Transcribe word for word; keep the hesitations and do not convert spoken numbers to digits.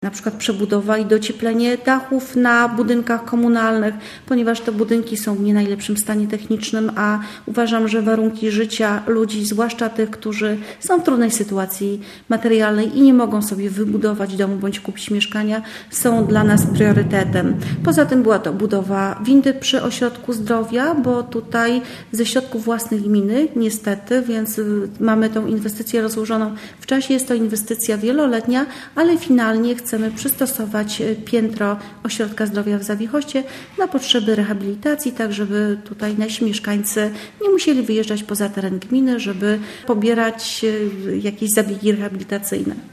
Na przykład przebudowa i docieplenie dachów na budynkach komunalnych, ponieważ te budynki są w nie najlepszym stanie technicznym, a uważam, że warunki życia ludzi, zwłaszcza tych, którzy są w trudnej sytuacji materialnej i nie mogą sobie wybudować domu bądź kupić mieszkania, są dla nas priorytetem. Poza tym była to budowa windy przy ośrodku zdrowia, bo tutaj ze środków własnych gminy niestety, więc mamy tą inwestycję rozłożoną w czasie. Jest to inwestycja wieloletnia, ale finalnie chcemy Chcemy przystosować piętro Ośrodka Zdrowia w Zawichoście na potrzeby rehabilitacji, tak żeby tutaj nasi mieszkańcy nie musieli wyjeżdżać poza teren gminy, żeby pobierać jakieś zabiegi rehabilitacyjne.